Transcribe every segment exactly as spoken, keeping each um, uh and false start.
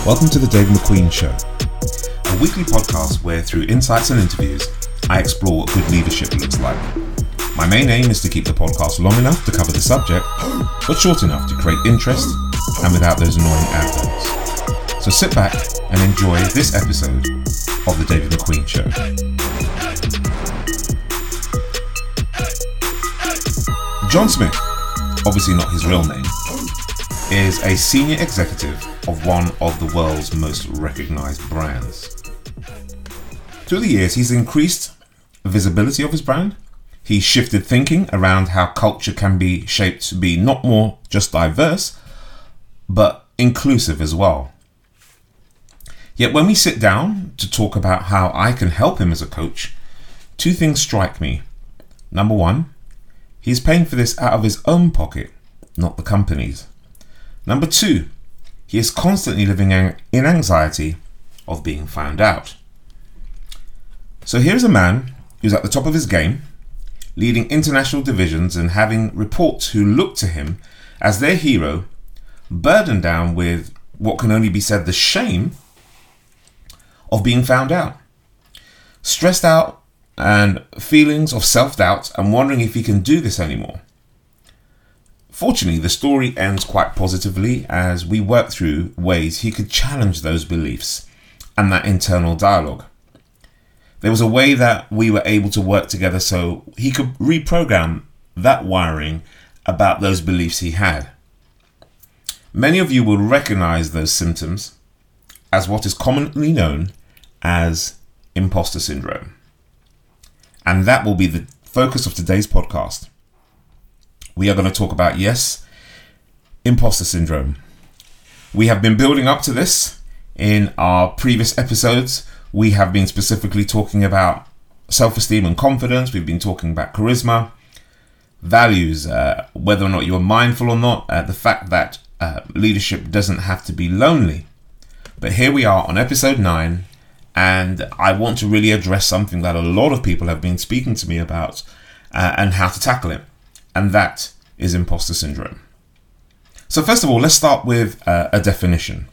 Welcome to the David McQueen Show, a weekly podcast where through insights and interviews, I explore what good leadership looks like. My main aim is to keep the podcast long enough to cover the subject, but short enough to create interest and without those annoying adverts. So sit back and enjoy this episode of the David McQueen Show. John Smith, obviously not his real name, is a senior executive of one of the world's most recognized brands. Through the years, he's increased the visibility of his brand. He's shifted thinking around how culture can be shaped to be not more just diverse, but inclusive as well. Yet when we sit down to talk about how I can help him as a coach, two things strike me. Number one, he's paying for this out of his own pocket, not the company's. Number two, he is constantly living in anxiety of being found out. So here's a man who's at the top of his game, leading international divisions and having reports who look to him as their hero, burdened down with what can only be said the shame of being found out. Stressed out and feelings of self-doubt and wondering if he can do this anymore. Fortunately, the story ends quite positively as we work through ways he could challenge those beliefs and that internal dialogue. There was a way that we were able to work together so he could reprogram that wiring about those beliefs he had. Many of you will recognize those symptoms as what is commonly known as imposter syndrome. And that will be the focus of today's podcast. We are going to talk about, yes, imposter syndrome. We have been building up to this in our previous episodes. We have been specifically talking about self-esteem and confidence. We've been talking about charisma, values, uh, whether or not you're mindful or not, uh, the fact that uh, leadership doesn't have to be lonely. But here we are on episode nine, and I want to really address something that a lot of people have been speaking to me about uh, and how to tackle it. And that is imposter syndrome. So first of all, let's start with uh, a definition.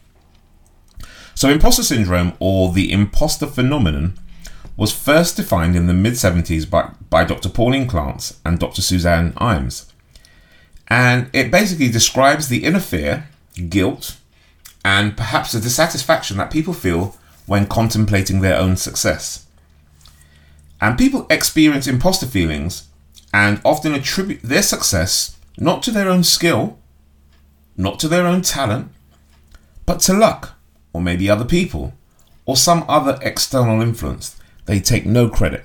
So imposter syndrome, or the imposter phenomenon, was first defined in the mid seventies by, by Doctor Pauline Clance and Doctor Suzanne Imes. And it basically describes the inner fear, guilt, and perhaps the dissatisfaction that people feel when contemplating their own success. And people experience imposter feelings and often attribute their success not to their own skill, not to their own talent, but to luck, or maybe other people, or some other external influence. They take no credit.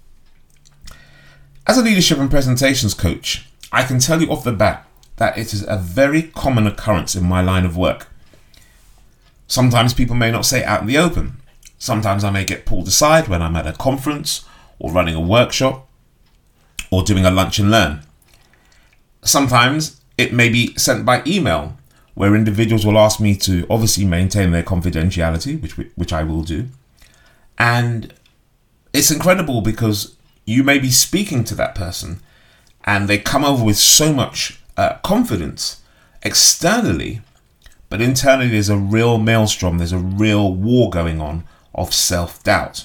As a leadership and presentations coach, I can tell you off the bat that it is a very common occurrence in my line of work. Sometimes people may not say it out in the open. Sometimes I may get pulled aside when I'm at a conference or running a workshop, or doing a lunch and learn. Sometimes it may be sent by email, where individuals will ask me to obviously maintain their confidentiality, which which I will do. And it's incredible because you may be speaking to that person and they come over with so much uh, confidence externally, but internally there's a real maelstrom, there's a real war going on of self-doubt.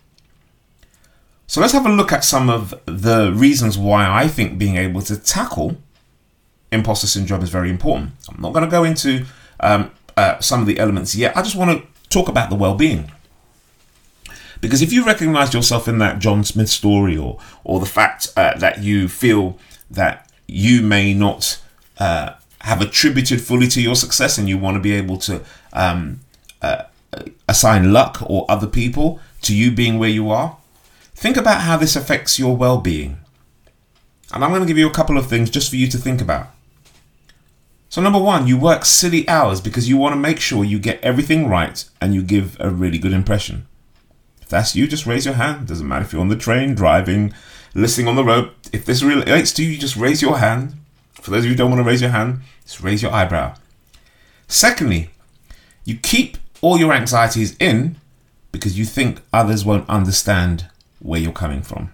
So let's have a look at some of the reasons why I think being able to tackle imposter syndrome is very important. I'm not going to go into um, uh, some of the elements yet. I just want to talk about the well-being. Because if you recognize yourself in that John Smith story, or or the fact uh, that you feel that you may not uh, have attributed fully to your success, and you want to be able to um, uh, assign luck or other people to you being where you are, think about how this affects your well-being. And I'm going to give you a couple of things just for you to think about. So number one, you work silly hours because you want to make sure you get everything right and you give a really good impression. If that's you, just raise your hand. Doesn't matter if you're on the train, driving, listening on the road. If this relates to you, just raise your hand. For those of you who don't want to raise your hand, just raise your eyebrow. Secondly, you keep all your anxieties in because you think others won't understand where you're coming from.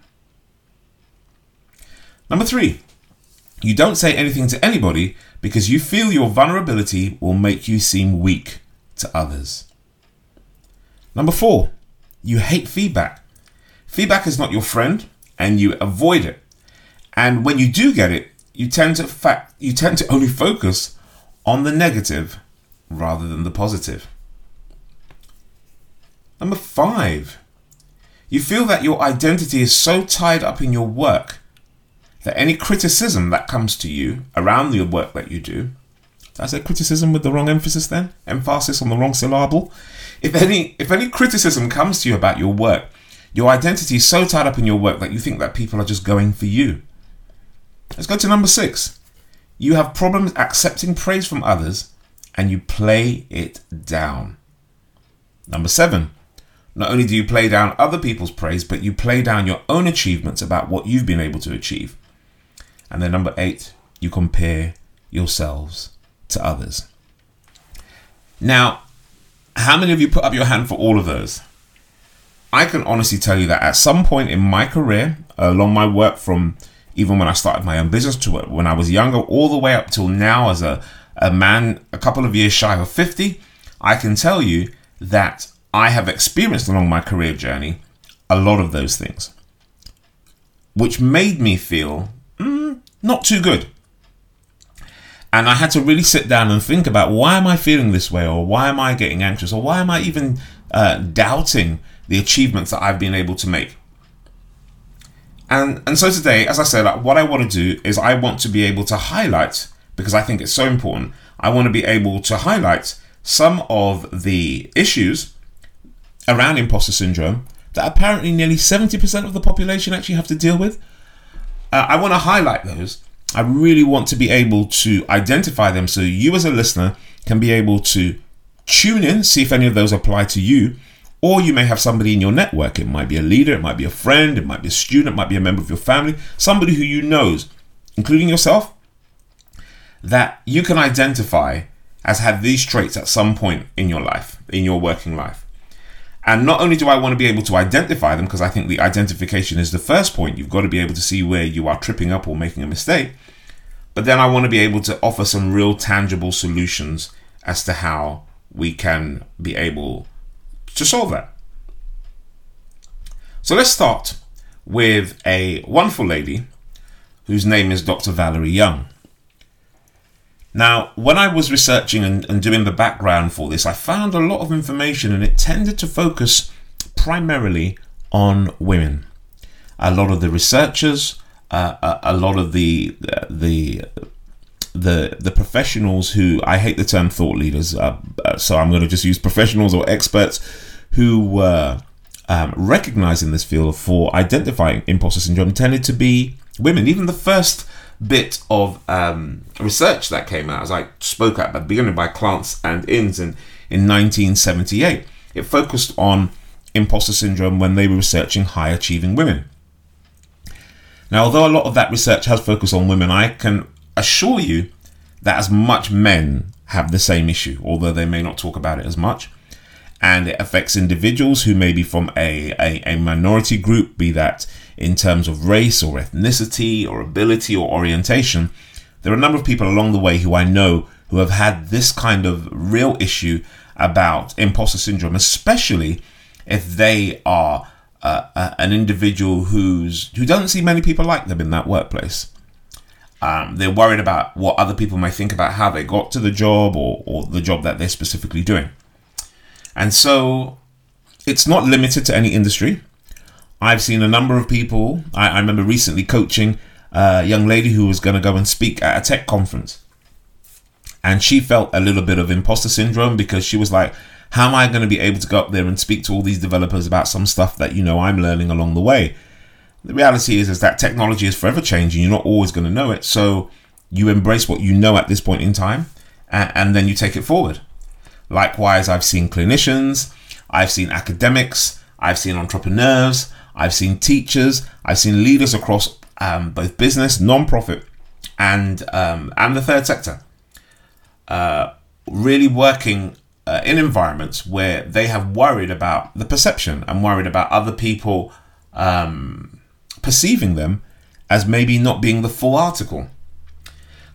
Number three, you don't say anything to anybody because you feel your vulnerability will make you seem weak to others. Number four, you hate feedback. Feedback is not your friend and you avoid it. And when you do get it, you tend to fact you tend to only focus on the negative rather than the positive. Number five, you feel that your identity is so tied up in your work that any criticism that comes to you around the work that you do, did I say criticism with the wrong emphasis then? Emphasis on the wrong syllable? If any, if any criticism comes to you about your work, your identity is so tied up in your work that you think that people are just going for you. Let's go to number six. You have problems accepting praise from others and you play it down. Number seven. Not only do you play down other people's praise, but you play down your own achievements about what you've been able to achieve. And then number eight, you compare yourselves to others. Now, how many of you put up your hand for all of those? I can honestly tell you that at some point in my career, along my work from even when I started my own business to when I was younger, all the way up till now as a, a man, a couple of years shy of fifty, I can tell you that I have experienced along my career journey a lot of those things, which made me feel mm, not too good. And I had to really sit down and think about, why am I feeling this way? Or why am I getting anxious? Or why am I even uh, doubting the achievements that I've been able to make? And, and so today, as I said, what I want to do is I want to be able to highlight, because I think it's so important, I want to be able to highlight some of the issues around imposter syndrome that apparently nearly seventy percent of the population actually have to deal with. Uh, I want to highlight those. I really want to be able to identify them so you as a listener can be able to tune in, see if any of those apply to you, or you may have somebody in your network. It might be a leader, it might be a friend, it might be a student, it might be a member of your family, somebody who you know, including yourself, that you can identify as had these traits at some point in your life, in your working life. And not only do I want to be able to identify them, because I think the identification is the first point. You've got to be able to see where you are tripping up or making a mistake. But then I want to be able to offer some real tangible solutions as to how we can be able to solve that. So let's start with a wonderful lady whose name is Doctor Valerie Young. Now, when I was researching and, and doing the background for this, I found a lot of information and it tended to focus primarily on women. A lot of the researchers, uh, a, a lot of the, the the the professionals who, I hate the term thought leaders, uh, so I'm going to just use professionals or experts who were um, recognized in this field for identifying imposter syndrome tended to be women. Even the first bit of um, research that came out, as I spoke at the beginning, by Clance and Innes in, in nineteen seventy-eight, it focused on imposter syndrome when they were researching high achieving women. Now, although a lot of that research has focused on women, I can assure you that as much men have the same issue, although they may not talk about it as much. And it affects individuals who may be from a, a, a minority group, be that in terms of race or ethnicity or ability or orientation. There are a number of people along the way who I know who have had this kind of real issue about imposter syndrome, especially if they are uh, uh, an individual who's who doesn't see many people like them in that workplace. Um, they're worried about what other people may think about how they got to the job or, or the job that they're specifically doing. And so it's not limited to any industry. I've seen a number of people. I, I remember recently coaching a young lady who was going to go and speak at a tech conference. And she felt a little bit of imposter syndrome because she was like, how am I going to be able to go up there and speak to all these developers about some stuff that, you know, I'm learning along the way? The reality is, is that technology is forever changing. You're not always going to know it. So you embrace what you know at this point in time, and, and then you take it forward. Likewise, I've seen clinicians, I've seen academics, I've seen entrepreneurs, I've seen teachers, I've seen leaders across um, both business, non-profit, and um, and the third sector, uh, really working uh, in environments where they have worried about the perception and worried about other people um, perceiving them as maybe not being the full article.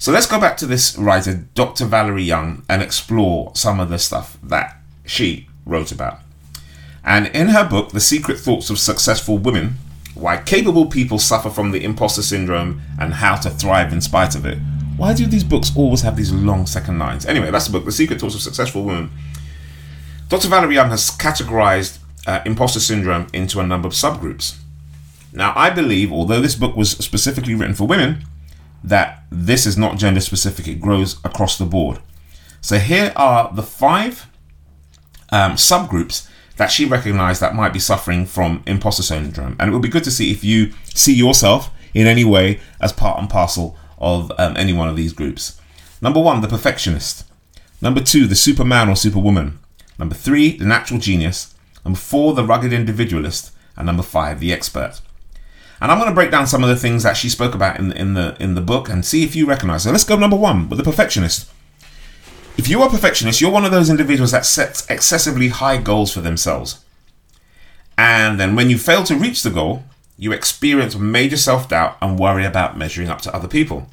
So let's go back to this writer, Doctor Valerie Young, and explore some of the stuff that she wrote about. And in her book, The Secret Thoughts of Successful Women, Why Capable People Suffer from the Imposter Syndrome and How to Thrive in Spite of It. Why do these books always have these long second lines? Anyway, that's the book, The Secret Thoughts of Successful Women. Doctor Valerie Young has categorized uh, imposter syndrome into a number of subgroups. Now, I believe, although this book was specifically written for women, that this is not gender specific. It grows across the board. So here are the five um, subgroups that she recognized that might be suffering from imposter syndrome. And it would be good to see if you see yourself in any way as part and parcel of um, any one of these groups. Number one, the perfectionist. Number two, the superman or superwoman. Number three, the natural genius. Number four, the rugged individualist. And number five, the expert. And I'm going to break down some of the things that she spoke about in the, in the in the book and see if you recognize. So let's go number one with the perfectionist. If you are a perfectionist, you're one of those individuals that sets excessively high goals for themselves. And then when you fail to reach the goal, you experience major self-doubt and worry about measuring up to other people.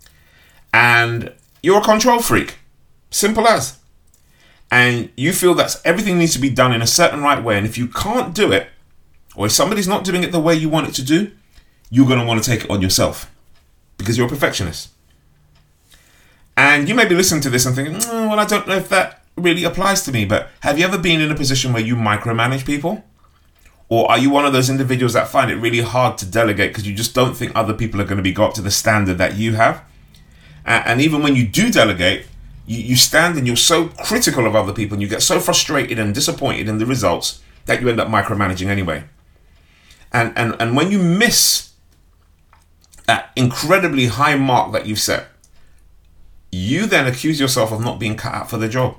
And you're a control freak. Simple as. And you feel that everything needs to be done in a certain right way. And if you can't do it, or if somebody's not doing it the way you want it to do, you're going to want to take it on yourself because you're a perfectionist. And you may be listening to this and thinking, oh, well, I don't know if that really applies to me. But have you ever been in a position where you micromanage people? Or are you one of those individuals that find it really hard to delegate because you just don't think other people are going to be got to the standard that you have? And even when you do delegate, you, you stand and you're so critical of other people and you get so frustrated and disappointed in the results that you end up micromanaging anyway. And, and, and when you miss that incredibly high mark that you've set, you then accuse yourself of not being cut out for the job.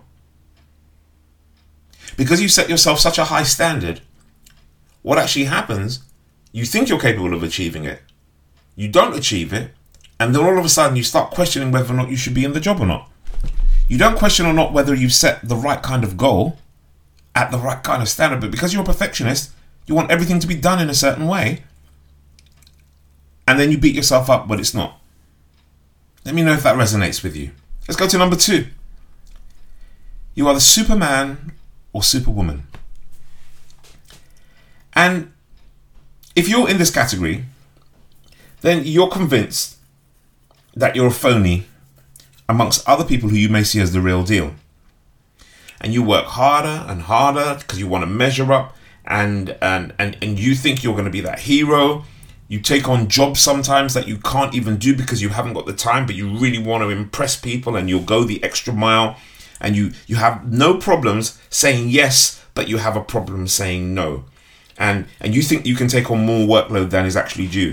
Because you set yourself such a high standard, what actually happens, you think you're capable of achieving it, you don't achieve it, and then all of a sudden you start questioning whether or not you should be in the job or not. You don't question or not whether you've set the right kind of goal at the right kind of standard, but because you're a perfectionist, you want everything to be done in a certain way, and then you beat yourself up when it's not. Let me know if that resonates with you. Let's go to number two. You are the superman or superwoman. And if you're in this category, then you're convinced that you're a phony amongst other people who you may see as the real deal. And you work harder and harder because you want to measure up, and, and, and, and you think you're going to be that hero. You take on jobs sometimes that you can't even do because you haven't got the time, but you really want to impress people and you'll go the extra mile, and you, you have no problems saying yes, but you have a problem saying no. And, and you think you can take on more workload than is actually due.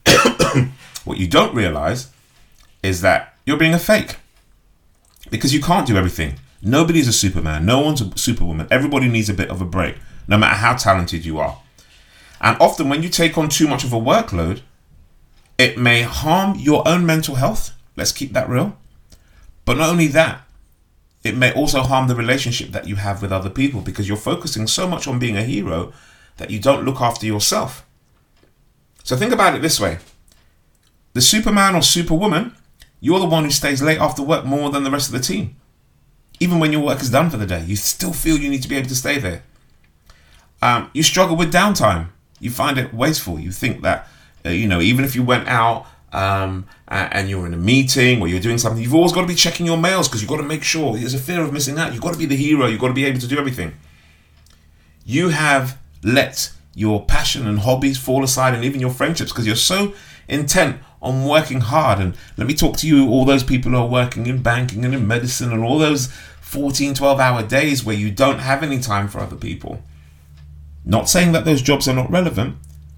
What you don't realize is that you're being a fake because you can't do everything. Nobody's a superman. No one's a superwoman. Everybody needs a bit of a break, no matter how talented you are. And often when you take on too much of a workload, it may harm your own mental health. Let's keep that real. But not only that, it may also harm the relationship that you have with other people because you're focusing so much on being a hero that you don't look after yourself. So think about it this way. The superman or superwoman, you're the one who stays late after work more than the rest of the team. Even when your work is done for the day, you still feel you need to be able to stay there. Um, you struggle with downtime. You find it wasteful. You think that, uh, you know, even if you went out um, and, and you're in a meeting or you're doing something, you've always got to be checking your mails because you've got to make sure. There's a fear of missing out. You've got to be the hero. You've got to be able to do everything. You have let your passion and hobbies fall aside, and even your friendships, because you're so intent on working hard. And let me talk to you, all those people who are working in banking and in medicine and all those fourteen, twelve hour days where you don't have any time for other people. Not saying that those jobs are not relevant,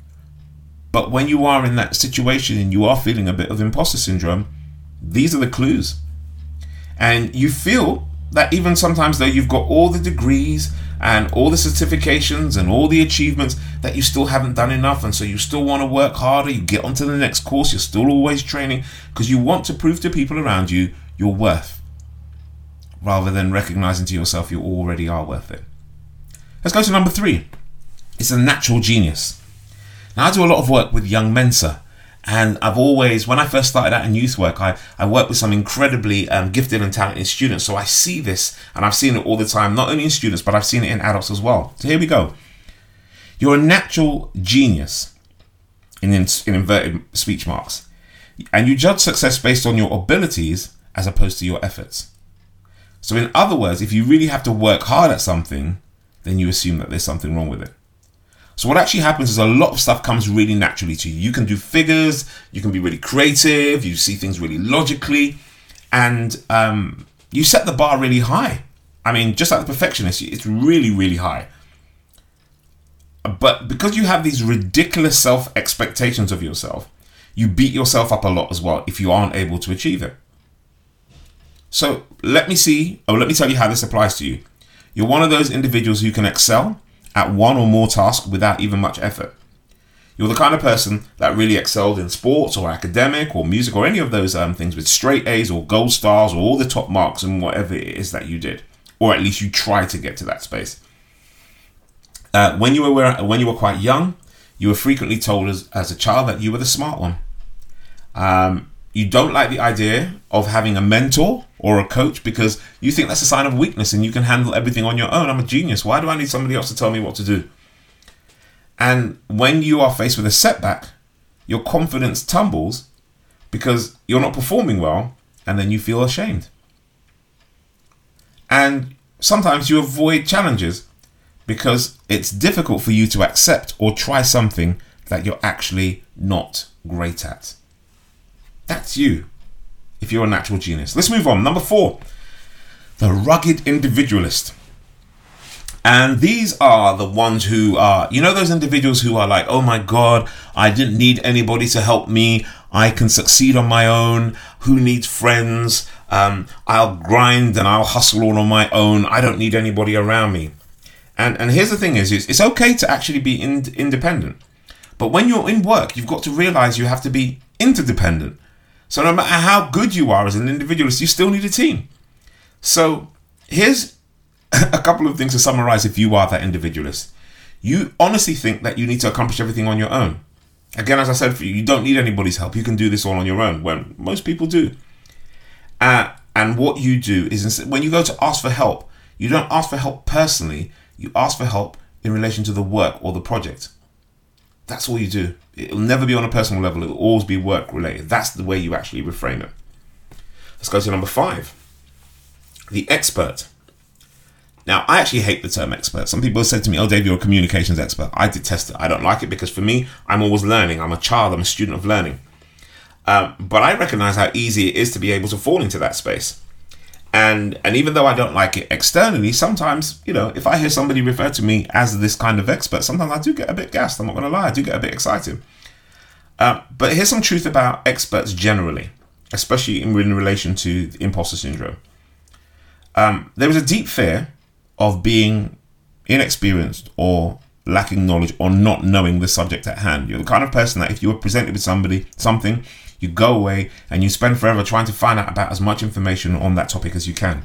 but when you are in that situation and you are feeling a bit of imposter syndrome, these are the clues. And you feel that even sometimes though you've got all the degrees and all the certifications and all the achievements, that you still haven't done enough, and so you still want to work harder, you get onto the next course, you're still always training because you want to prove to people around you your worth, rather than recognizing to yourself you already are worth it. Let's go to number three. It's a natural genius. Now, I do a lot of work with young Mensa, And I've always, when I first started out in youth work, I, I worked with some incredibly um, gifted and talented students. So I see this, and I've seen it all the time, not only in students, but I've seen it in adults as well. So here we go. You're a natural genius, in, in, in inverted speech marks. And you judge success based on your abilities as opposed to your efforts. So in other words, if you really have to work hard at something, then you assume that there's something wrong with it. So what actually happens is a lot of stuff comes really naturally to you. You can do figures, you can be really creative, you see things really logically, and um, you set the bar really high. I mean, just like the perfectionist, it's really, really high. But because you have these ridiculous self-expectations of yourself, you beat yourself up a lot as well if you aren't able to achieve it. So let me see, or let me tell you how this applies to you. You're one of those individuals who can excel at one or more tasks without even much effort. You're the kind of person that really excelled in sports or academic or music or any of those um, things with straight A's or gold stars or all the top marks and whatever it is that you did, or at least you tried to get to that space. Uh, when you were when you were quite young, you were frequently told as, as a child that you were the smart one. Um, you don't like the idea of having a mentor or a coach because you think that's a sign of weakness and you can handle everything on your own. I'm a genius. Why do I need somebody else to tell me what to do? And when you are faced with a setback, your confidence tumbles because you're not performing well, and then you feel ashamed. And sometimes you avoid challenges because it's difficult for you to accept or try something that you're actually not great at. That's you, if you're a natural genius. Let's move on. Number four, the rugged individualist. And these are the ones who are, you know, those individuals who are like, oh my God, I didn't need anybody to help me. I can succeed on my own. Who needs friends? Um, I'll grind and I'll hustle all on my own. I don't need anybody around me. And and here's the thing is, it's okay to actually be in, independent. But when you're in work, you've got to realize you have to be interdependent. So no matter how good you are as an individualist, you still need a team. So here's a couple of things to summarize if you are that individualist. You honestly think that you need to accomplish everything on your own. Again, as I said, for you, you don't need anybody's help. You can do this all on your own, when most people do. Uh, and what you do is, when you go to ask for help, you don't ask for help personally. You ask for help in relation to the work or the project. That's all you do. It'll never be on a personal level. It'll always be work related. That's the way you actually reframe it. Let's go to number five. The expert. Now, I actually hate the term expert. Some people have said to me, oh, Dave, you're a communications expert. I detest it. I don't like it because for me, I'm always learning. I'm a child. I'm a student of learning. Um, but I recognize how easy it is to be able to fall into that space. And and even though I don't like it externally, sometimes, you know, if I hear somebody refer to me as this kind of expert, sometimes I do get a bit gassed. I'm not going to lie. I do get a bit excited. Uh, but here's some truth about experts generally, especially in, in relation to the imposter syndrome. Um, there is a deep fear of being inexperienced or lacking knowledge or not knowing the subject at hand. You're the kind of person that if you were presented with somebody, something, you go away and you spend forever trying to find out about as much information on that topic as you can.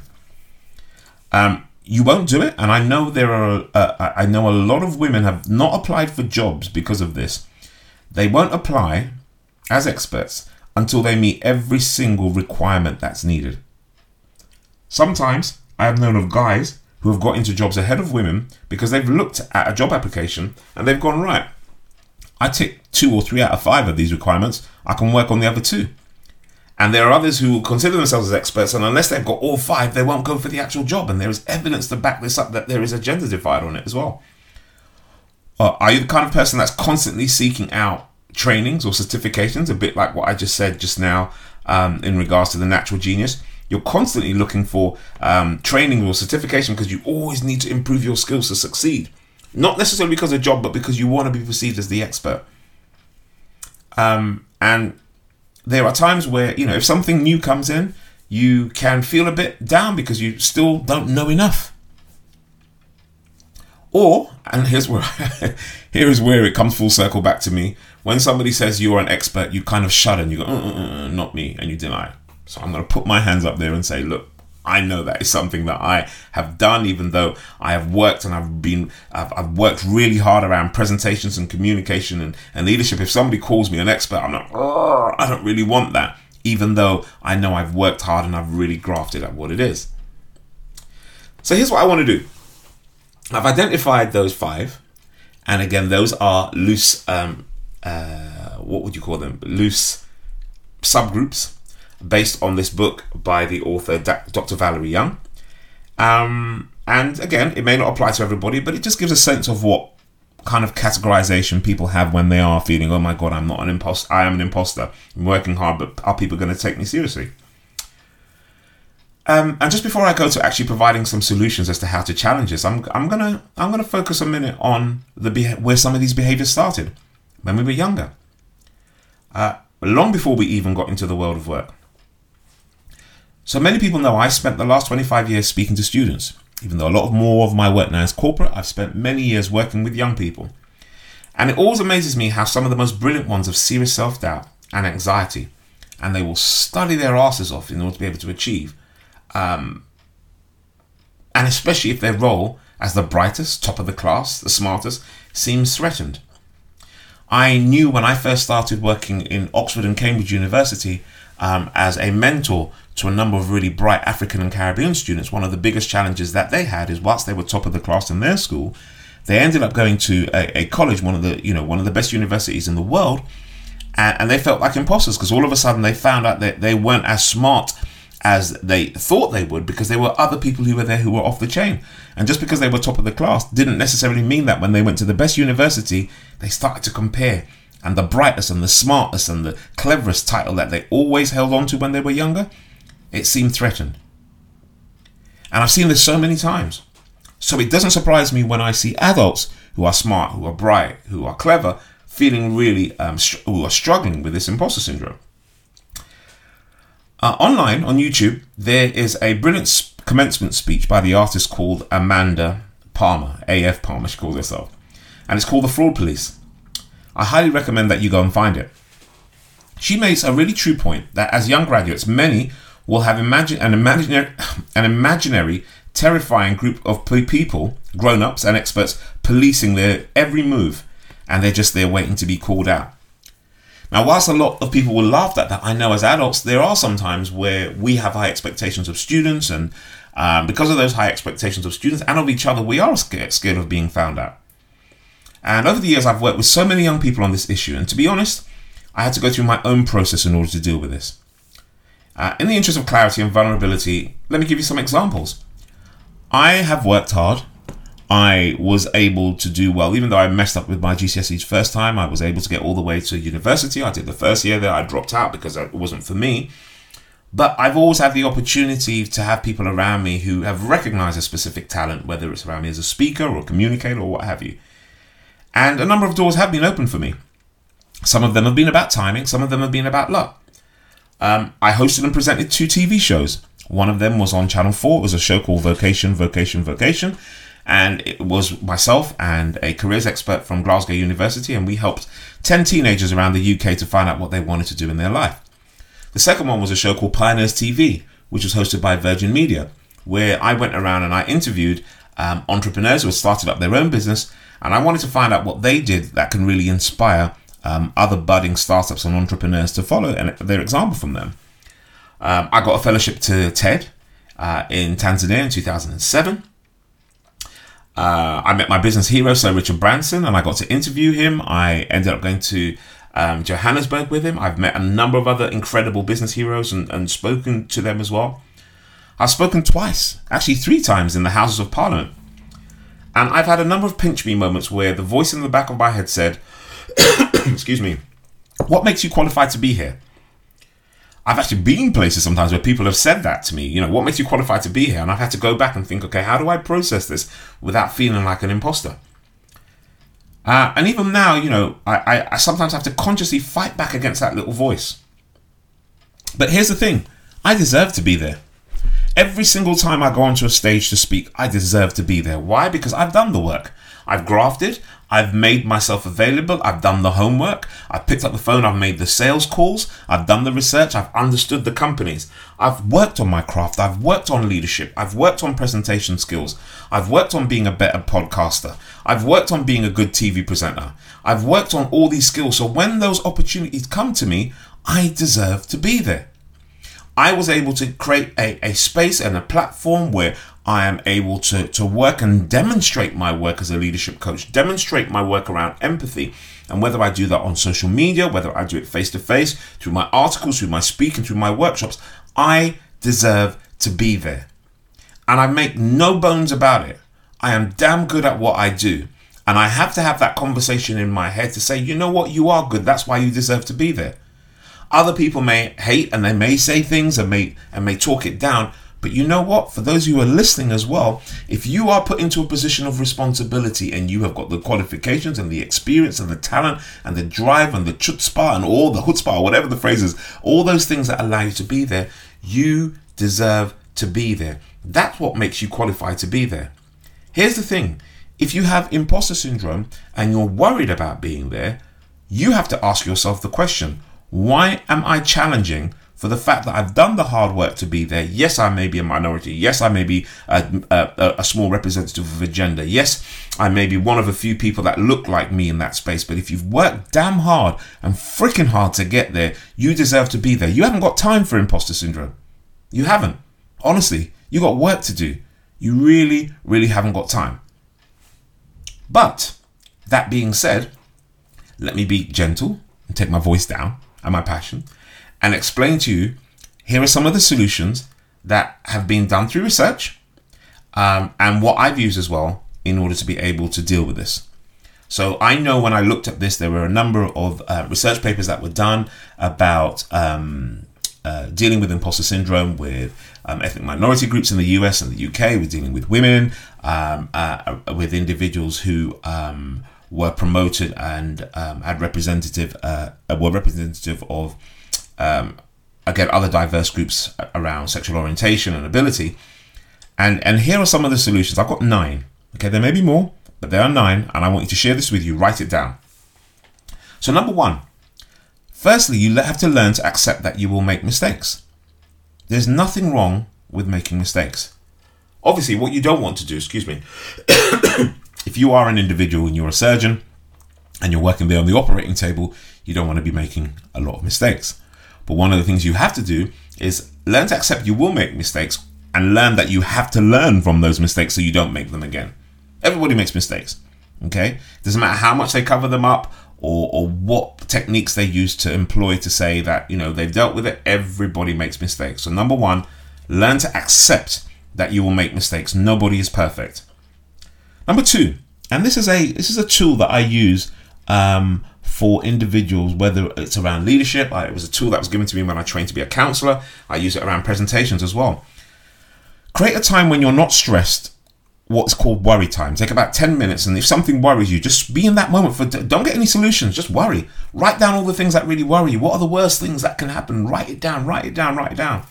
Um, you won't do it, and I know there are. Uh, I know a lot of women have not applied for jobs because of this. They won't apply as experts until they meet every single requirement that's needed. Sometimes I have known of guys who have got into jobs ahead of women because they've looked at a job application and they've gone, right, I tick two or three out of five of these requirements. I can work on the other two. And there are others who consider themselves as experts, and unless they've got all five, they won't go for the actual job. And there is evidence to back this up that there is a gender divide on it as well. Uh, are you the kind of person that's constantly seeking out trainings or certifications, a bit like what I just said just now um, in regards to the natural genius? You're constantly looking for um, training or certification because you always need to improve your skills to succeed. Not necessarily because of a job, but because you want to be perceived as the expert. Um, and there are times where, you know, if something new comes in, you can feel a bit down because you still don't know enough. Or, and here's where here is where it comes full circle back to me. When somebody says you're an expert, you kind of shudder and you go, uh, uh, uh, not me, and you deny it. So I'm going to put my hands up there and say, look, I know that is something that I have done, even though I have worked and I've been, I've, I've worked really hard around presentations and communication and, and leadership. If somebody calls me an expert, I'm like, oh, I don't really want that, even though I know I've worked hard and I've really grafted at what it is. So here's what I want to do. I've identified those five. And again, those are loose, um, uh, what would you call them? Loose subgroups based on this book by the author Doctor Valerie Young. Um, and again, it may not apply to everybody, but it just gives a sense of what kind of categorization people have when they are feeling, oh my God, I'm not an imposter. I am an imposter. I'm working hard, but are people going to take me seriously? Um, and just before I go to actually providing some solutions as to how to challenge this, I'm I'm gonna I'm gonna focus a minute on the beha- where some of these behaviors started when we were younger, uh, long before we even got into the world of work. So many people know I spent the last twenty-five years speaking to students. Even though a lot of more of my work now is corporate, I've spent many years working with young people, and it always amazes me how some of the most brilliant ones have serious self-doubt and anxiety, and they will study their asses off in order to be able to achieve. Um, and especially if their role as the brightest, top of the class, the smartest, seems threatened. I knew when I first started working in Oxford and Cambridge University um, as a mentor to a number of really bright African and Caribbean students, one of the biggest challenges that they had is whilst they were top of the class in their school, they ended up going to a, a college, one of the you know one of the best universities in the world, and, and they felt like imposters because all of a sudden they found out that they weren't as smart as they thought they would because there were other people who were there who were off the chain. And just because they were top of the class didn't necessarily mean that when they went to the best university, they started to compare. And the brightest and the smartest and the cleverest title that they always held on to when they were younger, it seemed threatened. And I've seen this so many times. So it doesn't surprise me when I see adults who are smart, who are bright, who are clever, feeling really, um, str- who are struggling with this imposter syndrome. Uh, online, on YouTube, there is a brilliant sp- commencement speech by the artist called Amanda Palmer, A F Palmer, she calls herself. And it's called The Fraud Police. I highly recommend that you go and find it. She makes a really true point that as young graduates, many will have imagine- an, imaginary, an imaginary, terrifying group of p- people, grown-ups and experts, policing their every move, and they're just there waiting to be called out. Now, whilst a lot of people will laugh at that, I know as adults, there are some times where we have high expectations of students, and um, because of those high expectations of students and of each other, we are scared, scared of being found out. And over the years, I've worked with so many young people on this issue, and to be honest, I had to go through my own process in order to deal with this. Uh, in the interest of clarity and vulnerability, let me give you some examples. I have worked hard. I was able to do well, even though I messed up with my G C S Es first time. I was able to get all the way to university. I did the first year there. I dropped out because it wasn't for me. But I've always had the opportunity to have people around me who have recognized a specific talent, whether it's around me as a speaker or a communicator or what have you. And a number of doors have been opened for me. Some of them have been about timing. Some of them have been about luck. Um, I hosted and presented two T V shows. One of them was on Channel four. It was a show called Vocation, Vocation, Vocation. And it was myself and a careers expert from Glasgow University, and we helped ten teenagers around the U K to find out what they wanted to do in their life. The second one was a show called Pioneers T V, which was hosted by Virgin Media, where I went around and I interviewed um, entrepreneurs who had started up their own business, and I wanted to find out what they did that can really inspire um, other budding startups and entrepreneurs to follow and their example from them. Um, I got a fellowship to TED uh, in Tanzania in two thousand seven. Uh, I met my business hero, Sir Richard Branson, and I got to interview him. I ended up going to um, Johannesburg with him. I've met a number of other incredible business heroes and, and spoken to them as well. I've spoken twice, actually three times in the Houses of Parliament. And I've had a number of pinch me moments where the voice in the back of my head said, excuse me, what makes you qualified to be here? I've actually been places sometimes where people have said that to me, you know, what makes you qualified to be here? And I've had to go back and think, okay, how do I process this without feeling like an imposter? Uh, and even now, you know, I, I, I sometimes have to consciously fight back against that little voice. But here's the thing, I deserve to be there. Every single time I go onto a stage to speak, I deserve to be there. Why? Because I've done the work. I've grafted, I've made myself available, I've done the homework, I've picked up the phone, I've made the sales calls, I've done the research, I've understood the companies, I've worked on my craft, I've worked on leadership, I've worked on presentation skills, I've worked on being a better podcaster, I've worked on being a good T V presenter, I've worked on all these skills, so when those opportunities come to me, I deserve to be there. I was able to create a, a space and a platform where I am able to, to work and demonstrate my work as a leadership coach, demonstrate my work around empathy. And whether I do that on social media, whether I do it face to face, through my articles, through my speaking, through my workshops, I deserve to be there. And I make no bones about it. I am damn good at what I do. And I have to have that conversation in my head to say, you know what, you are good. That's why you deserve to be there. Other people may hate and they may say things and may and may talk it down. But you know what? For those who are listening as well, if you are put into a position of responsibility and you have got the qualifications and the experience and the talent and the drive and the chutzpah and all the chutzpah, whatever the phrase is, all those things that allow you to be there, you deserve to be there. That's what makes you qualified to be there. Here's the thing. If you have imposter syndrome and you're worried about being there, you have to ask yourself the question, why am I challenging for the fact that I've done the hard work to be there? Yes, I may be a minority. Yes, I may be a, a, a small representative of a gender. Yes, I may be one of a few people that look like me in that space. But if you've worked damn hard and freaking hard to get there, you deserve to be there. You haven't got time for imposter syndrome. You haven't. Honestly, you got work to do. You really, really haven't got time. But that being said, let me be gentle and take my voice down and my passion and explain to you, here are some of the solutions that have been done through research um, and what I've used as well in order to be able to deal with this. So I know when I looked at this, there were a number of uh, research papers that were done about um, uh, dealing with imposter syndrome with um, ethnic minority groups in the U S and the U K. We're dealing with women, um, uh, with individuals who um, were promoted and um, had representative, uh, were representative of, um, again, other diverse groups around sexual orientation and ability. And and here are some of the solutions. I've got nine. Okay, there may be more, but there are nine, and I want you to share this with you. Write it down. So number one, firstly, you have to learn to accept that you will make mistakes. There's nothing wrong with making mistakes. Obviously, what you don't want to do, excuse me, if you are an individual and you're a surgeon and you're working there on the operating table, you don't want to be making a lot of mistakes. But one of the things you have to do is learn to accept you will make mistakes and learn that you have to learn from those mistakes so you don't make them again. Everybody makes mistakes, okay? Doesn't matter how much they cover them up or, or what techniques they use to employ to say that, you know, they've dealt with it. Everybody makes mistakes. So number one, learn to accept that you will make mistakes. Nobody is perfect. Number two, and this is a this is a tool that I use um, for individuals, whether it's around leadership. I, it was a tool that was given to me when I trained to be a counselor. I use it around presentations as well. Create a time when you're not stressed, what's called worry time. Take about ten minutes, and if something worries you, just be in that moment. For don't get any solutions, just worry. Write down all the things that really worry you. What are the worst things that can happen? Write it down, write it down, write it down.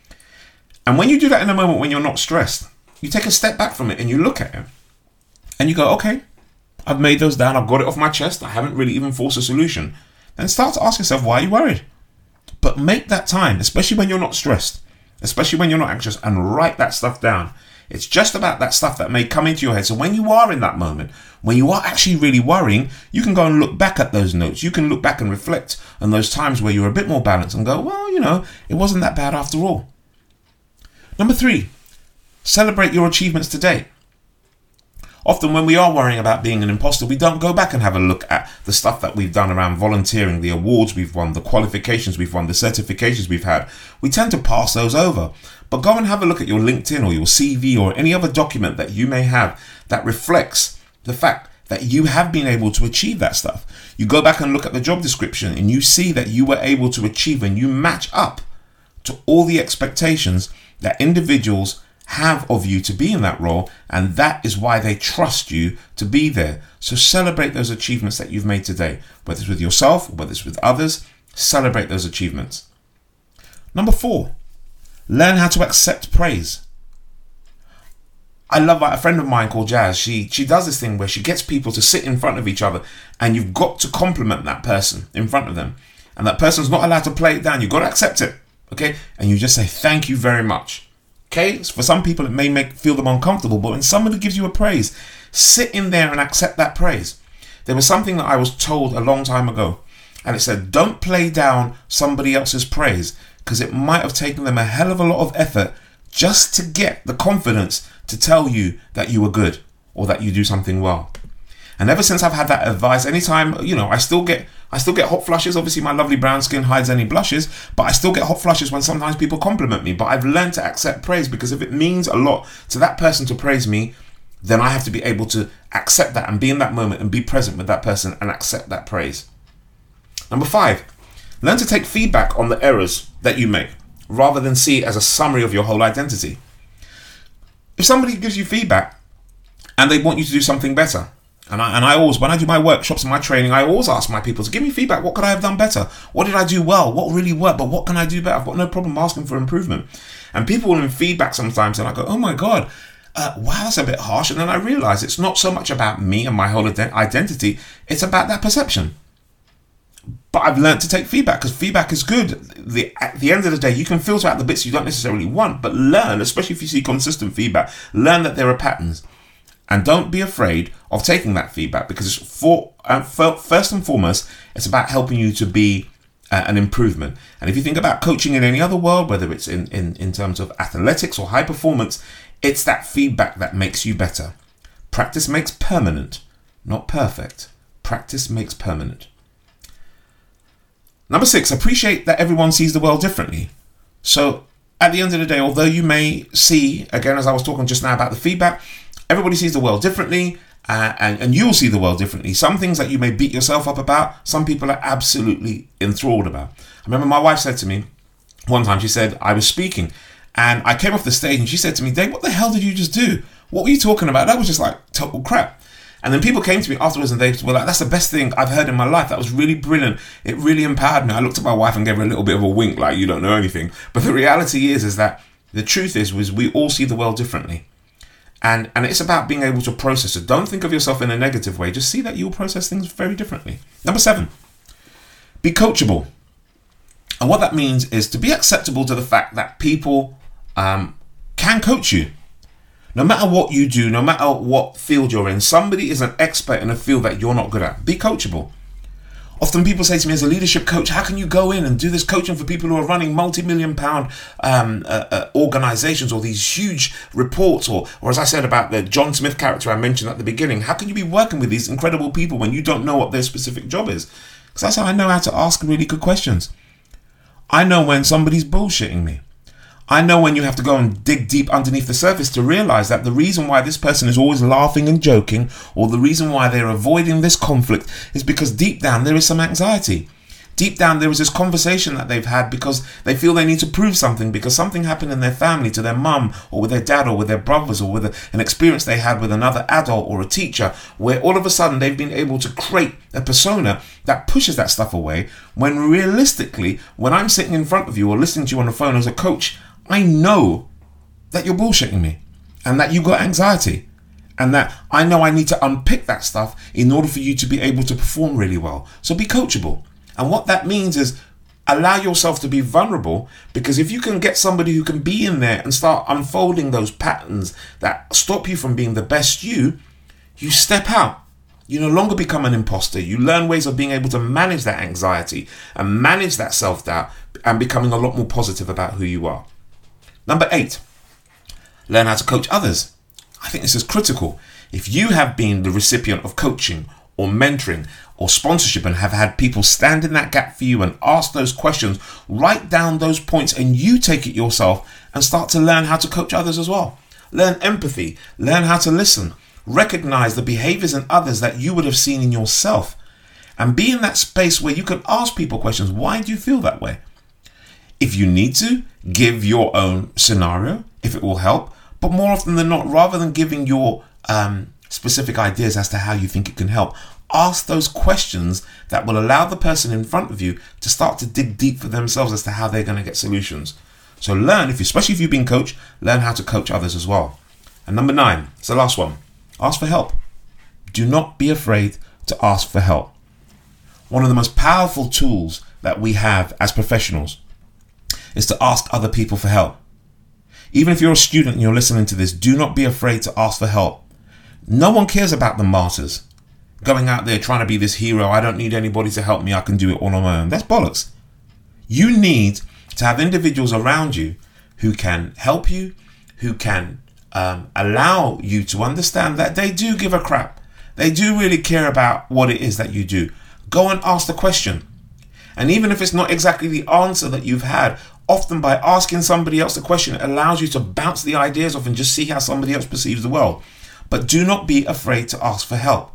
And when you do that in a moment when you're not stressed, you take a step back from it and you look at it. And you go, okay, I've made those down. I've got it off my chest. I haven't really even forced a solution. Then start to ask yourself, why are you worried? But make that time, especially when you're not stressed, especially when you're not anxious, and write that stuff down. It's just about that stuff that may come into your head. So when you are in that moment, when you are actually really worrying, you can go and look back at those notes. You can look back and reflect on those times where you're a bit more balanced and go, well, you know, it wasn't that bad after all. Number three, celebrate your achievements to date. Often when we are worrying about being an imposter, we don't go back and have a look at the stuff that we've done around volunteering, the awards we've won, the qualifications we've won, the certifications we've had. We tend to pass those over. But go and have a look at your LinkedIn or your C V or any other document that you may have that reflects the fact that you have been able to achieve that stuff. You go back and look at the job description and you see that you were able to achieve and you match up to all the expectations that individuals have of you to be in that role, and that is why they trust you to be there. So celebrate those achievements that you've made today, whether it's with yourself or whether it's with others. Celebrate those achievements. Number four, learn how to accept praise. I love like, a friend of mine called Jazz. She she does this thing where she gets people to sit in front of each other, and you've got to compliment that person in front of them. And that person's not allowed to play it down. You've got to accept it. Okay? And you just say, thank you very much. Okay? For some people, it may make feel them uncomfortable, but when somebody gives you a praise, sit in there and accept that praise. There was something that I was told a long time ago, and it said, don't play down somebody else's praise, because it might have taken them a hell of a lot of effort just to get the confidence to tell you that you were good or that you do something well. And ever since I've had that advice, anytime, you know, I still get I still get hot flushes. Obviously, my lovely brown skin hides any blushes, but I still get hot flushes when sometimes people compliment me. But I've learned to accept praise, because if it means a lot to that person to praise me, then I have to be able to accept that and be in that moment and be present with that person and accept that praise. Number five, learn to take feedback on the errors that you make rather than see it as a summary of your whole identity. If somebody gives you feedback and they want you to do something better, and I, and I always, when I do my workshops and my training, I always ask my people to give me feedback. What could I have done better? What did I do well? What really worked? But what can I do better? I've got no problem asking for improvement. And people will give feedback sometimes, and I go, oh my God, uh, wow, that's a bit harsh. And then I realize it's not so much about me and my whole ident- identity. It's about that perception. But I've learned to take feedback, because feedback is good. The, at the end of the day, you can filter out the bits you don't necessarily want, but learn, especially if you see consistent feedback, learn that there are patterns. And don't be afraid of taking that feedback, because it's for, uh, for first and foremost, it's about helping you to be uh, an improvement. And if you think about coaching in any other world, whether it's in, in, in terms of athletics or high performance, it's that feedback that makes you better. Practice makes permanent, not perfect. Practice makes permanent. Number six, appreciate that everyone sees the world differently. So at the end of the day, although you may see, again, as I was talking just now about the feedback, everybody sees the world differently, uh, and, and you'll see the world differently. Some things that you may beat yourself up about, some people are absolutely enthralled about. I remember my wife said to me one time, she said, I was speaking and I came off the stage and she said to me, Dave, what the hell did you just do? What were you talking about? That was just like total crap. And then people came to me afterwards and they were like, that's the best thing I've heard in my life. That was really brilliant. It really empowered me. I looked at my wife and gave her a little bit of a wink, like, you don't know anything. But the reality is, is that the truth is, was we all see the world differently. And and it's about being able to process it. Don't think of yourself in a negative way. Just see that you'll process things very differently. Number seven, be coachable. And what that means is to be acceptable to the fact that people um, can coach you. No matter what you do, no matter what field you're in, somebody is an expert in a field that you're not good at. Be coachable. Often people say to me, as a leadership coach, how can you go in and do this coaching for people who are running multi-million pound um, uh, uh, organizations, or these huge reports, or, or as I said about the John Smith character I mentioned at the beginning, how can you be working with these incredible people when you don't know what their specific job is? Because that's how I know how to ask really good questions. I know when somebody's bullshitting me. I know when you have to go and dig deep underneath the surface to realize that the reason why this person is always laughing and joking, or the reason why they're avoiding this conflict, is because deep down there is some anxiety. Deep down there is this conversation that they've had because they feel they need to prove something, because something happened in their family, to their mum or with their dad or with their brothers, or with a, an experience they had with another adult or a teacher, where all of a sudden they've been able to create a persona that pushes that stuff away, when realistically, when I'm sitting in front of you or listening to you on the phone as a coach, I know that you're bullshitting me and that you got anxiety, and that I know I need to unpick that stuff in order for you to be able to perform really well. So be coachable. And what that means is allow yourself to be vulnerable, because if you can get somebody who can be in there and start unfolding those patterns that stop you from being the best you, you step out. You no longer become an imposter. You learn ways of being able to manage that anxiety and manage that self-doubt, and becoming a lot more positive about who you are. Number eight, learn how to coach others. I think this is critical. If you have been the recipient of coaching or mentoring or sponsorship and have had people stand in that gap for you and ask those questions, write down those points and you take it yourself and start to learn how to coach others as well. Learn empathy, learn how to listen, recognize the behaviors in others that you would have seen in yourself, and be in that space where you can ask people questions. Why do you feel that way? If you need to, give your own scenario, if it will help. But more often than not, rather than giving your um, specific ideas as to how you think it can help, ask those questions that will allow the person in front of you to start to dig deep for themselves as to how they're going to get solutions. So learn, if, especially if you've been coached, learn how to coach others as well. And number nine, it's the last one. Ask for help. Do not be afraid to ask for help. One of the most powerful tools that we have as professionals is to ask other people for help. Even if you're a student and you're listening to this, do not be afraid to ask for help. No one cares about the martyrs going out there trying to be this hero. I don't need anybody to help me. I can do it all on my own. That's bollocks. You need to have individuals around you who can help you, who can um, allow you to understand that they do give a crap. They do really care about what it is that you do. Go and ask the question. And even if it's not exactly the answer that you've had, often by asking somebody else the question, it allows you to bounce the ideas off and just see how somebody else perceives the world. But do not be afraid to ask for help.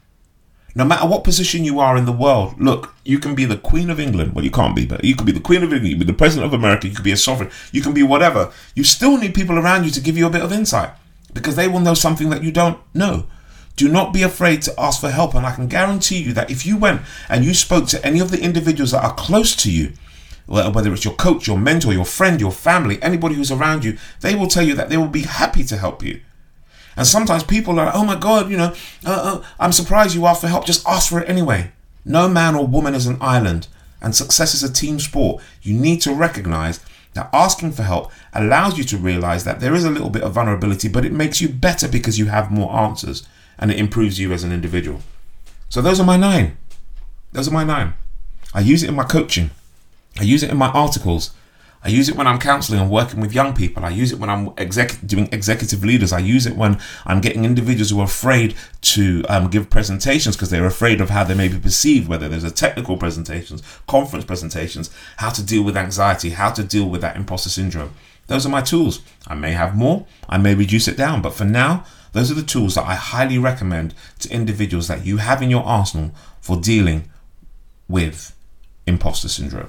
No matter what position you are in the world, look, you can be the Queen of England. Well, you can't be, but you could be the Queen of England, you could be the President of America, you could be a sovereign, you can be whatever. You still need people around you to give you a bit of insight because they will know something that you don't know. Do not be afraid to ask for help. And I can guarantee you that if you went and you spoke to any of the individuals that are close to you, whether it's your coach, your mentor, your friend, your family, anybody who's around you, they will tell you that they will be happy to help you. And sometimes people are like, oh my God, you know, uh, uh, I'm surprised you asked for help. Just ask for it anyway. No man or woman is an island, and success is a team sport. You need to recognize that asking for help allows you to realize that there is a little bit of vulnerability, but it makes you better because you have more answers and it improves you as an individual. So those are my nine. Those are my nine. I use it in my coaching. I use it in my articles. I use it when I'm counseling and working with young people. I use it when I'm exec- doing executive leaders. I use it when I'm getting individuals who are afraid to um, give presentations because they're afraid of how they may be perceived, whether there's a technical presentations, conference presentations, how to deal with anxiety, how to deal with that imposter syndrome. Those are my tools. I may have more, I may reduce it down, but for now, those are the tools that I highly recommend to individuals that you have in your arsenal for dealing with imposter syndrome.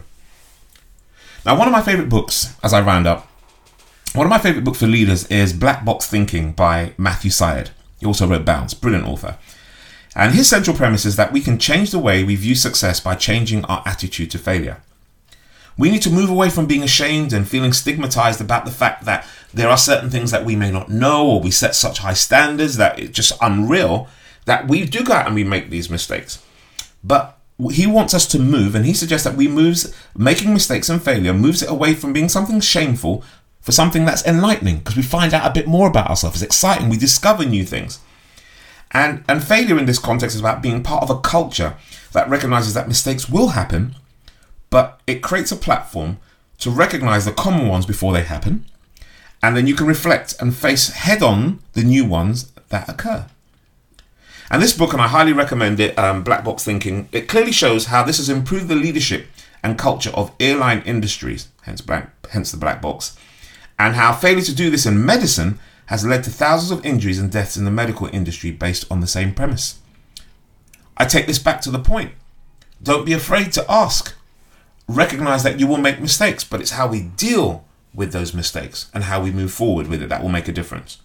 Now, one of my favorite books, as I round up, one of my favorite books for leaders is Black Box Thinking by Matthew Syed. He also wrote Bounce, brilliant author. And his central premise is that we can change the way we view success by changing our attitude to failure. We need to move away from being ashamed and feeling stigmatized about the fact that there are certain things that we may not know, or we set such high standards that it's just unreal that we do go out and we make these mistakes. But he wants us to move, and he suggests that we move, making mistakes and failure moves it away from being something shameful for something that's enlightening, because we find out a bit more about ourselves. It's exciting. We discover new things. And, and failure in this context is about being part of a culture that recognizes that mistakes will happen, but it creates a platform to recognize the common ones before they happen. And then you can reflect and face head on the new ones that occur. And this book, and I highly recommend it, um, Black Box Thinking, it clearly shows how this has improved the leadership and culture of airline industries, hence, black, hence the black box, and how failure to do this in medicine has led to thousands of injuries and deaths in the medical industry based on the same premise. I take this back to the point. Don't be afraid to ask. Recognize that you will make mistakes, but it's how we deal with those mistakes and how we move forward with it that will make a difference.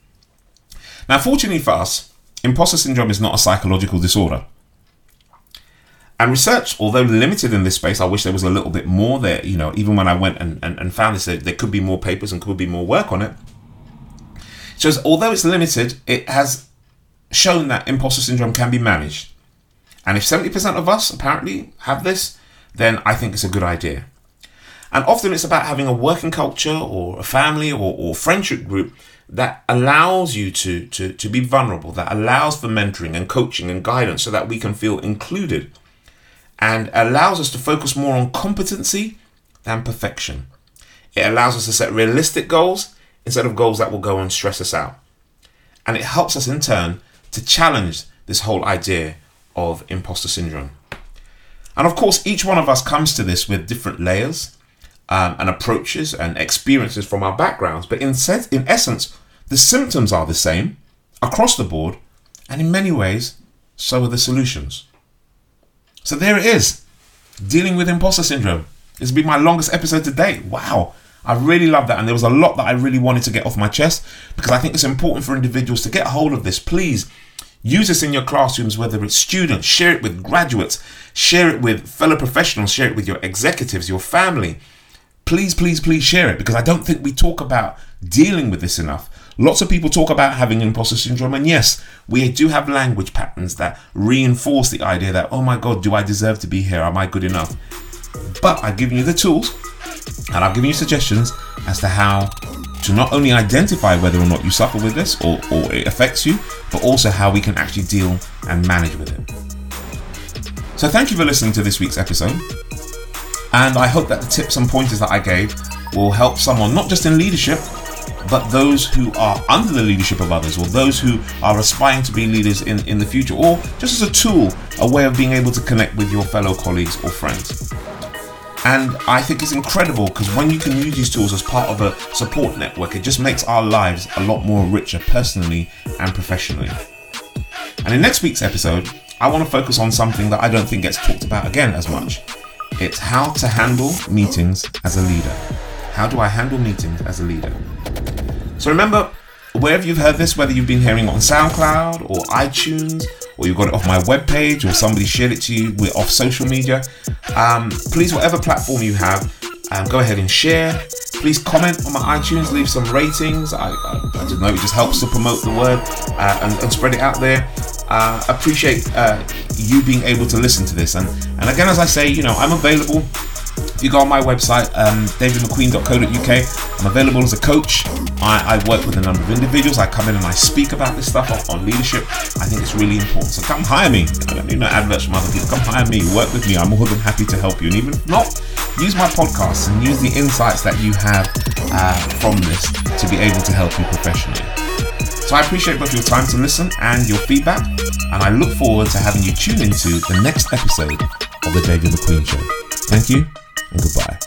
Now, fortunately for us, imposter syndrome is not a psychological disorder. And research, although limited in this space, I wish there was a little bit more there. You know, even when I went and, and, and found this, there could be more papers and could be more work on it. Shows, although it's limited, it has shown that imposter syndrome can be managed. And if seventy percent of us apparently have this, then I think it's a good idea. And often it's about having a working culture or a family or, or friendship group that allows you to, to, to be vulnerable, that allows for mentoring and coaching and guidance so that we can feel included, and allows us to focus more on competency than perfection. It allows us to set realistic goals instead of goals that will go and stress us out. And it helps us in turn to challenge this whole idea of imposter syndrome. And of course, each one of us comes to this with different layers um, and approaches and experiences from our backgrounds. But in, se- in essence, the symptoms are the same across the board. And in many ways, so are the solutions. So there it is. Dealing with imposter syndrome. This has been my longest episode to date. Wow. I really love that. And there was a lot that I really wanted to get off my chest, because I think it's important for individuals to get hold of this. Please use this in your classrooms, whether it's students, share it with graduates, share it with fellow professionals, share it with your executives, your family. Please, please, please share it, because I don't think we talk about dealing with this enough. Lots of people talk about having imposter syndrome, and yes, we do have language patterns that reinforce the idea that, oh my God, do I deserve to be here? Am I good enough? But I've given you the tools, and I've given you suggestions as to how to not only identify whether or not you suffer with this or, or it affects you, but also how we can actually deal and manage with it. So thank you for listening to this week's episode. And I hope that the tips and pointers that I gave will help someone, not just in leadership, but those who are under the leadership of others, or those who are aspiring to be leaders in, in the future, or just as a tool, a way of being able to connect with your fellow colleagues or friends. And I think it's incredible because when you can use these tools as part of a support network, it just makes our lives a lot more richer personally and professionally. And in next week's episode, I want to focus on something that I don't think gets talked about again as much. It's how to handle meetings as a leader. How do I handle meetings as a leader? So remember, wherever you've heard this, whether you've been hearing it on SoundCloud or iTunes, or you got it off my webpage, or somebody shared it to you off social media, um, please, whatever platform you have, um, go ahead and share. Please comment on my iTunes, leave some ratings. I, I, I don't know, it just helps to promote the word uh, and, and spread it out there. Uh, appreciate uh, you being able to listen to this. And, and again, as I say, you know, I'm available. If you go on my website, um, david mcqueen dot co dot uk, I'm available as a coach. I, I work with a number of individuals. I come in and I speak about this stuff on, on leadership. I think it's really important. So come hire me. I don't need no adverts from other people. Come hire me, work with me. I'm more than happy to help you. And even if not, use my podcasts and use the insights that you have uh, from this to be able to help you professionally. So I appreciate both your time to listen and your feedback, and I look forward to having you tune into the next episode of the David McQueen Show. Thank you and goodbye.